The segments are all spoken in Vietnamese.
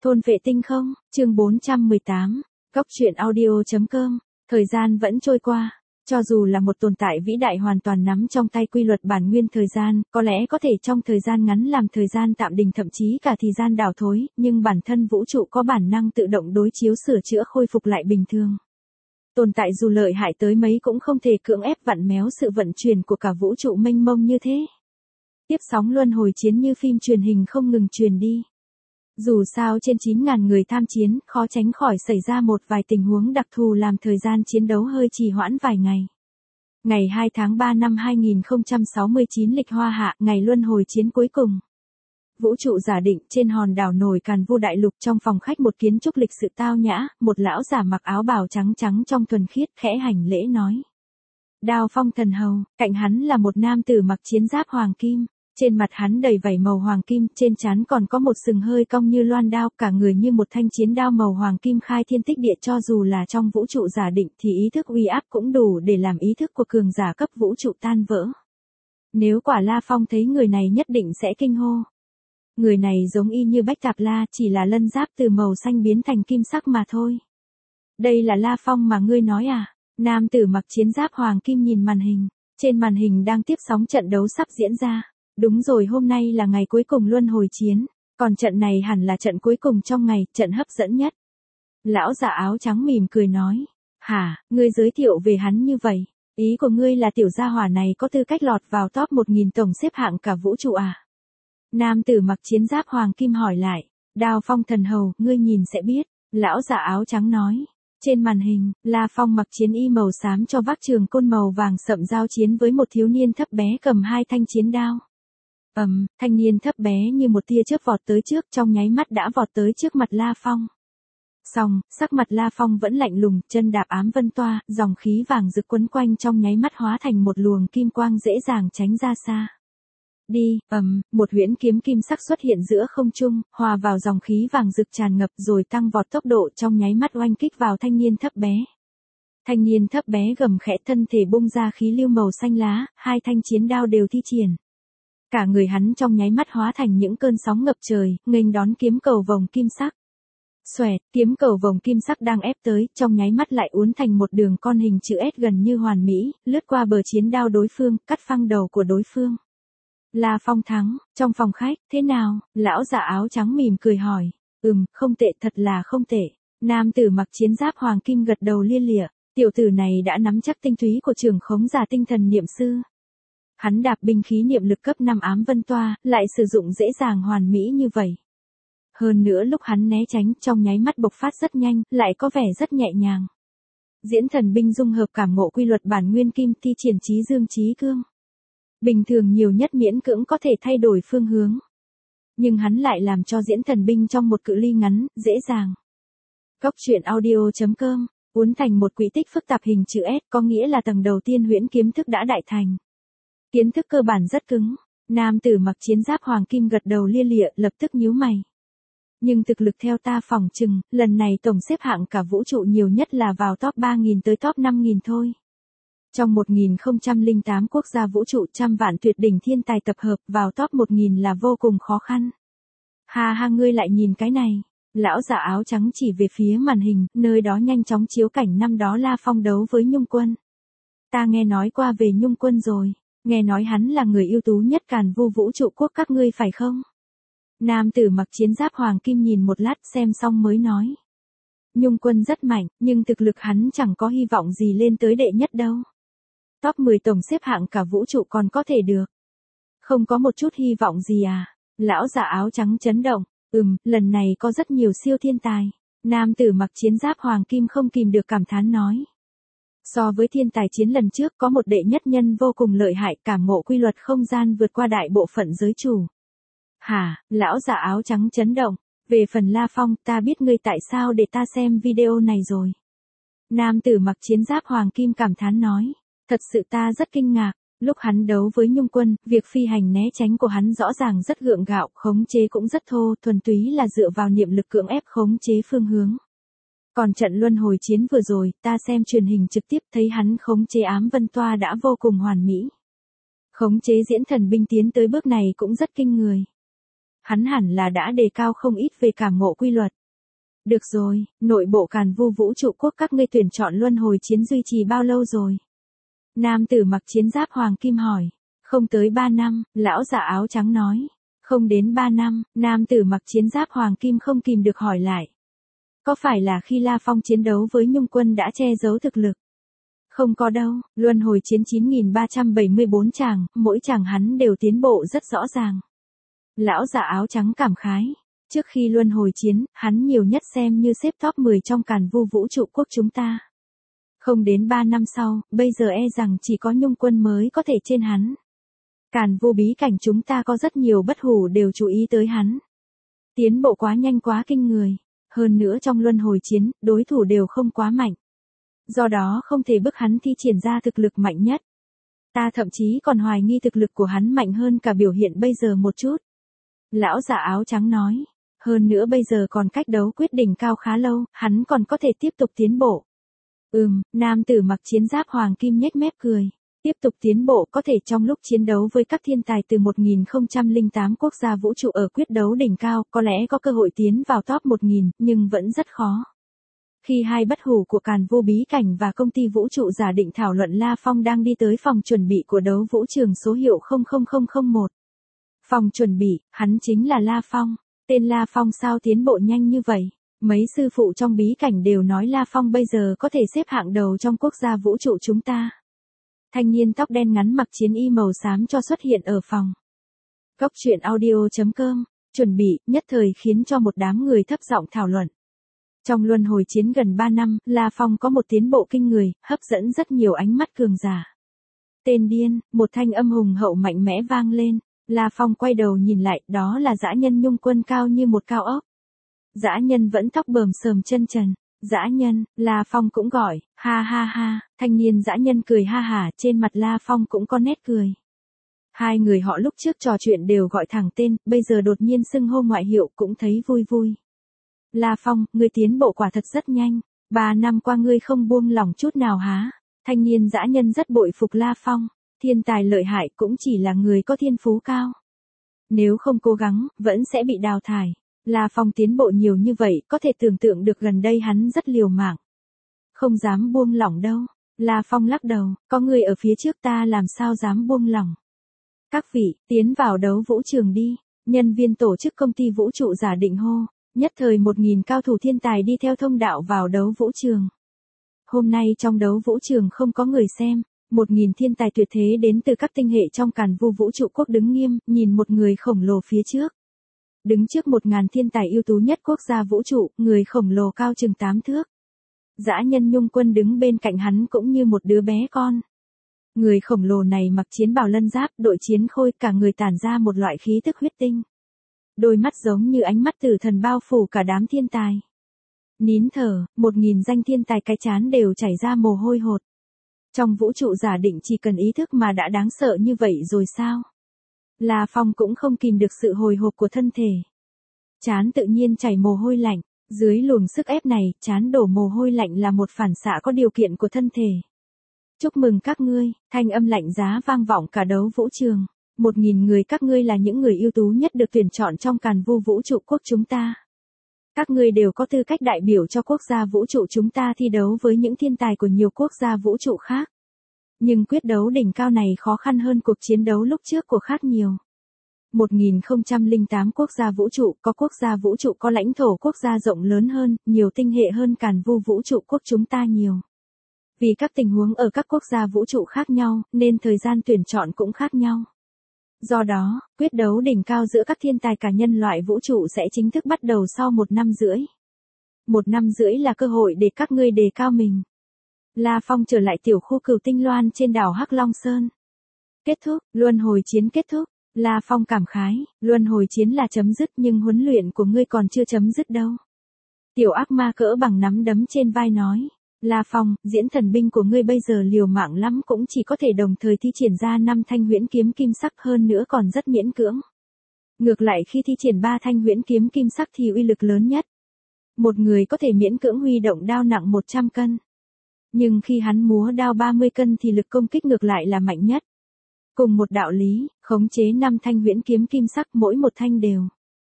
Thôn vệ tinh không, chương 418, Góc truyện audio.com, thời gian vẫn trôi qua. Cho dù là một tồn tại vĩ đại hoàn toàn nắm trong tay quy luật bản nguyên thời gian, có lẽ có thể trong thời gian ngắn làm thời gian tạm đình thậm chí cả thì gian đảo thối, nhưng bản thân vũ trụ có bản năng tự động đối chiếu sửa chữa khôi phục lại bình thường. Tồn tại dù lợi hại tới mấy cũng không thể cưỡng ép vặn méo sự vận chuyển của cả vũ trụ mênh mông như thế. Tiếp sóng luân hồi chiến như phim truyền hình không ngừng truyền đi. Dù sao trên 9.000 người tham chiến, khó tránh khỏi xảy ra một vài tình huống đặc thù làm thời gian chiến đấu hơi trì hoãn vài ngày. Ngày 2 tháng 3 năm 2069 lịch Hoa Hạ, ngày luân hồi chiến cuối cùng. Vũ trụ giả định trên hòn đảo nổi Càn Vu Đại Lục, trong phòng khách một kiến trúc lịch sự tao nhã, một lão giả mặc áo bào trắng trắng trong thuần khiết khẽ hành lễ nói. Đao Phong thần hầu, cạnh hắn là một nam tử mặc chiến giáp hoàng kim. Trên mặt hắn đầy vảy màu hoàng kim, trên trán còn có một sừng hơi cong như loan đao, cả người như một thanh chiến đao màu hoàng kim khai thiên tích địa. Cho dù là trong vũ trụ giả định thì ý thức uy áp cũng đủ để làm ý thức của cường giả cấp vũ trụ tan vỡ. Nếu quả La Phong thấy người này nhất định sẽ kinh hô. Người này giống y như Bách Tạp La, chỉ là lân giáp từ màu xanh biến thành kim sắc mà thôi. Đây là La Phong mà ngươi nói à? Nam tử mặc chiến giáp hoàng kim nhìn màn hình. Trên màn hình đang tiếp sóng trận đấu sắp diễn ra. Đúng rồi, hôm nay là ngày cuối cùng luân hồi chiến, còn trận này hẳn là trận cuối cùng trong ngày, trận hấp dẫn nhất. Lão già áo trắng mỉm cười nói, hả, ngươi giới thiệu về hắn như vậy, ý của ngươi là tiểu gia hỏa này có tư cách lọt vào top 1000 tổng xếp hạng cả vũ trụ à? Nam tử mặc chiến giáp hoàng kim hỏi lại, Đao Phong thần hầu, ngươi nhìn sẽ biết, lão già áo trắng nói. Trên màn hình, La Phong mặc chiến y màu xám cho vác trường côn màu vàng sậm giao chiến với một thiếu niên thấp bé cầm hai thanh chiến đao. Thanh niên thấp bé như một tia chớp vọt tới trước, trong nháy mắt đã vọt tới trước mặt La Phong. Song, sắc mặt La Phong vẫn lạnh lùng, chân đạp ám vân toa, dòng khí vàng rực quấn quanh trong nháy mắt hóa thành một luồng kim quang dễ dàng tránh ra xa. Đi, một huyễn kiếm kim sắc xuất hiện giữa không trung, hòa vào dòng khí vàng rực tràn ngập rồi tăng vọt tốc độ trong nháy mắt oanh kích vào thanh niên thấp bé. Thanh niên thấp bé gầm khẽ, thân thể bung ra khí lưu màu xanh lá, hai thanh chiến đao đều thi triển. Cả người hắn trong nháy mắt hóa thành những cơn sóng ngập trời, nghênh đón kiếm cầu vồng kim sắc. Xoẹt, kiếm cầu vồng kim sắc đang ép tới, trong nháy mắt lại uốn thành một đường con hình chữ S gần như hoàn mỹ, lướt qua bờ chiến đao đối phương, cắt phăng đầu của đối phương. La Phong thắng, trong phòng khách, thế nào? Lão già áo trắng mỉm cười hỏi. Không tệ, thật là không tệ. Nam tử mặc chiến giáp hoàng kim gật đầu lia lịa, tiểu tử này đã nắm chắc tinh túy của trường khống giả tinh thần niệm sư. Hắn đạp binh khí niệm lực cấp 5 ám vân toa, lại sử dụng dễ dàng hoàn mỹ như vậy. Hơn nữa lúc hắn né tránh, trong nháy mắt bộc phát rất nhanh, lại có vẻ rất nhẹ nhàng. Diễn thần binh dung hợp cảm ngộ quy luật bản nguyên kim, thi triển trí dương trí cương. Bình thường nhiều nhất miễn cưỡng có thể thay đổi phương hướng. Nhưng hắn lại làm cho diễn thần binh trong một cự ly ngắn, dễ dàng. Góc truyện audio.com, uốn thành một quỹ tích phức tạp hình chữ S, có nghĩa là tầng đầu tiên huyễn kiếm thức đã đại thành. Kiến thức cơ bản rất cứng. Nam tử mặc chiến giáp hoàng kim gật đầu lia lịa, lập tức nhíu mày. Nhưng thực lực theo ta phỏng chừng, lần này tổng xếp hạng cả vũ trụ nhiều nhất là vào top 3.000 tới top 5.000 thôi. Trong 1008 quốc gia vũ trụ, trăm vạn tuyệt đỉnh thiên tài tập hợp vào top 1000 là vô cùng khó khăn. Ha, ngươi lại nhìn cái này. Lão già áo trắng chỉ về phía màn hình, nơi đó nhanh chóng chiếu cảnh năm đó La Phong đấu với Nhung Quân. Ta nghe nói qua về Nhung Quân rồi. Nghe nói hắn là người ưu tú nhất Càn Vu vũ trụ quốc các ngươi phải không? Nam tử mặc chiến giáp hoàng kim nhìn một lát xem xong mới nói. Nhung Quân rất mạnh, nhưng thực lực hắn chẳng có hy vọng gì lên tới đệ nhất đâu. Top 10 tổng xếp hạng cả vũ trụ còn có thể được. Không có một chút hy vọng gì à? Lão già áo trắng chấn động. Lần này có rất nhiều siêu thiên tài. Nam tử mặc chiến giáp hoàng kim không kìm được cảm thán nói. So với thiên tài chiến lần trước có một đệ nhất nhân vô cùng lợi hại, cảm ngộ quy luật không gian vượt qua đại bộ phận giới chủ. Hả? Lão già áo trắng chấn động. Về phần La Phong, ta biết ngươi tại sao để ta xem video này rồi. Nam tử mặc chiến giáp hoàng kim cảm thán nói. Thật sự ta rất kinh ngạc. Lúc hắn đấu với Nhung Quân, việc phi hành né tránh của hắn rõ ràng rất gượng gạo, khống chế cũng rất thô, thuần túy là dựa vào niệm lực cưỡng ép khống chế phương hướng. Còn trận luân hồi chiến vừa rồi, ta xem truyền hình trực tiếp thấy hắn khống chế ám vân toa đã vô cùng hoàn mỹ. Khống chế diễn thần binh tiến tới bước này cũng rất kinh người. hắn hẳn là đã đề cao không ít về cảm ngộ quy luật. Được rồi, nội bộ Càn Vu vũ trụ quốc các ngươi tuyển chọn luân hồi chiến duy trì bao lâu rồi? Nam tử mặc chiến giáp hoàng kim hỏi. Không tới 3 năm, lão giả áo trắng nói. Không đến 3 năm, nam tử mặc chiến giáp hoàng kim không kìm được hỏi lại. Có phải là khi La Phong chiến đấu với Nhung quân đã che giấu thực lực? Không có đâu, luân hồi chiến 9374 tràng, mỗi tràng hắn đều tiến bộ rất rõ ràng. Lão giả áo trắng cảm khái. Trước khi luân hồi chiến, hắn nhiều nhất xem như xếp top 10 trong Càn Vu vũ trụ quốc chúng ta. Không đến 3 năm sau, bây giờ e rằng chỉ có Nhung quân mới có thể trên hắn. Càn Vu bí cảnh chúng ta có rất nhiều bất hủ đều chú ý tới hắn. Tiến bộ quá nhanh quá kinh người. Hơn nữa trong luân hồi chiến, đối thủ đều không quá mạnh. Do đó không thể bức hắn thi triển ra thực lực mạnh nhất. Ta thậm chí còn hoài nghi thực lực của hắn mạnh hơn cả biểu hiện bây giờ một chút. Lão giả áo trắng nói. Hơn nữa bây giờ còn cách đấu quyết đỉnh cao khá lâu, hắn còn có thể tiếp tục tiến bộ. Nam tử mặc chiến giáp hoàng kim nhếch mép cười. Tiếp tục tiến bộ có thể trong lúc chiến đấu với các thiên tài từ 1008 quốc gia vũ trụ ở quyết đấu đỉnh cao, có lẽ có cơ hội tiến vào top 1000, nhưng vẫn rất khó. Khi hai bất hủ của Càn Vu bí cảnh và công ty vũ trụ giả định thảo luận, La Phong đang đi tới phòng chuẩn bị của đấu vũ trường số hiệu 00001. Phòng chuẩn bị, hắn chính là La Phong. Tên La Phong sao tiến bộ nhanh như vậy? Mấy sư phụ trong bí cảnh đều nói La Phong bây giờ có thể xếp hạng đầu trong quốc gia vũ trụ chúng ta. Thanh niên tóc đen ngắn mặc chiến y màu xám cho xuất hiện ở phòng. Góc truyện audio.com, chuẩn bị, nhất thời khiến cho một đám người thấp giọng thảo luận. Trong luân hồi chiến gần 3 năm, La Phong có một tiến bộ kinh người, hấp dẫn rất nhiều ánh mắt cường giả. Tên điên, một thanh âm hùng hậu mạnh mẽ vang lên. La Phong quay đầu nhìn lại, đó là dã nhân Nhung quân cao như một cao ốc. Dã nhân vẫn tóc bờm sờm chân trần. Dã nhân, La Phong cũng gọi, ha ha ha, thanh niên dã nhân cười ha hả, trên mặt La Phong cũng có nét cười. Hai người họ lúc trước trò chuyện đều gọi thẳng tên, bây giờ đột nhiên xưng hô ngoại hiệu cũng thấy vui vui. La Phong, ngươi tiến bộ quả thật rất nhanh, 3 năm qua ngươi không buông lỏng chút nào hả? Thanh niên dã nhân rất bội phục La Phong, thiên tài lợi hại cũng chỉ là người có thiên phú cao. Nếu không cố gắng, vẫn sẽ bị đào thải. La Phong tiến bộ nhiều như vậy, có thể tưởng tượng được gần đây hắn rất liều mạng. Không dám buông lỏng đâu. La Phong lắc đầu, có người ở phía trước ta làm sao dám buông lỏng. Các vị, tiến vào đấu vũ trường đi. Nhân viên tổ chức công ty vũ trụ giả định hô. Nhất thời 1000 cao thủ thiên tài đi theo thông đạo vào đấu vũ trường. Hôm nay trong đấu vũ trường không có người xem. 1000 thiên tài tuyệt thế đến từ các tinh hệ trong Càn Vu vũ trụ quốc đứng nghiêm, nhìn một người khổng lồ phía trước. Đứng trước 1000 thiên tài ưu tú nhất quốc gia vũ trụ, người khổng lồ cao chừng 8 thước. Dã nhân Nhung quân đứng bên cạnh hắn cũng như một đứa bé con. Người khổng lồ này mặc chiến bào lân giáp, đội chiến khôi, cả người tản ra một loại khí tức huyết tinh. Đôi mắt giống như ánh mắt tử thần bao phủ cả đám thiên tài. Nín thở, 1000 danh thiên tài cái chán đều chảy ra mồ hôi hột. Trong vũ trụ giả định chỉ cần ý thức mà đã đáng sợ như vậy rồi sao? La Phong cũng không kìm được sự hồi hộp của thân thể. Chán tự nhiên chảy mồ hôi lạnh, dưới luồng sức ép này, chán đổ mồ hôi lạnh là một phản xạ có điều kiện của thân thể. Chúc mừng các ngươi, thanh âm lạnh giá vang vọng cả đấu vũ trường. 1000 người các ngươi là những người ưu tú nhất được tuyển chọn trong Càn Vu vũ trụ quốc chúng ta. Các ngươi đều có tư cách đại biểu cho quốc gia vũ trụ chúng ta thi đấu với những thiên tài của nhiều quốc gia vũ trụ khác. Nhưng quyết đấu đỉnh cao này khó khăn hơn cuộc chiến đấu lúc trước của khác nhiều. 1008 quốc gia vũ trụ, có quốc gia vũ trụ có lãnh thổ quốc gia rộng lớn hơn, nhiều tinh hệ hơn Càn Vu vũ trụ quốc chúng ta nhiều. Vì các tình huống ở các quốc gia vũ trụ khác nhau, nên thời gian tuyển chọn cũng khác nhau. Do đó, quyết đấu đỉnh cao giữa các thiên tài cả nhân loại vũ trụ sẽ chính thức bắt đầu sau 1 năm rưỡi. 1 năm rưỡi là cơ hội để các ngươi đề cao mình. La Phong trở lại tiểu khu Cửu Tinh Loan trên đảo Hắc Long Sơn. Kết thúc, luân hồi chiến kết thúc. La Phong cảm khái, luân hồi chiến là chấm dứt nhưng huấn luyện của ngươi còn chưa chấm dứt đâu. Tiểu ác ma cỡ bằng nắm đấm trên vai nói. La Phong, diễn thần binh của ngươi bây giờ liều mạng lắm cũng chỉ có thể đồng thời thi triển ra 5 thanh huyễn kiếm kim sắc, hơn nữa còn rất miễn cưỡng. Ngược lại khi thi triển 3 thanh huyễn kiếm kim sắc thì uy lực lớn nhất. Một người có thể miễn cưỡng huy động đao nặng 100 cân. Nhưng khi hắn múa đao 30 cân thì lực công kích ngược lại là mạnh nhất. Cùng một đạo lý, khống chế 5 thanh huyễn kiếm kim sắc mỗi một thanh đều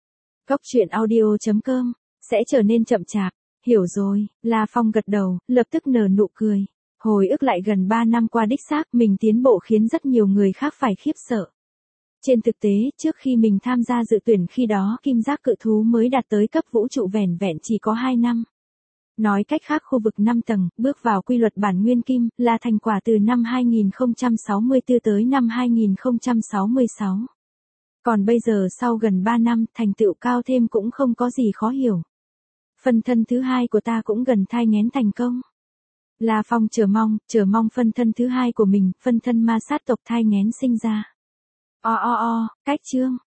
Cóc truyện audio.com sẽ trở nên chậm chạp. Hiểu rồi, La Phong gật đầu, lập tức nở nụ cười. Hồi ức lại gần 3 năm qua đích xác mình tiến bộ khiến rất nhiều người khác phải khiếp sợ. Trên thực tế, trước khi mình tham gia dự tuyển khi đó kim giác cự thú mới đạt tới cấp vũ trụ vẻn vẹn chỉ có 2 năm. Nói cách khác khu vực 5 tầng, bước vào quy luật bản nguyên kim, là thành quả từ năm 2064 tới năm 2066. Còn bây giờ sau gần 3 năm, thành tựu cao thêm cũng không có gì khó hiểu. Phân thân thứ hai của ta cũng gần thai nghén thành công. La Phong chờ mong phân thân thứ hai của mình, phân thân ma sát tộc thai nghén sinh ra. Cách chương.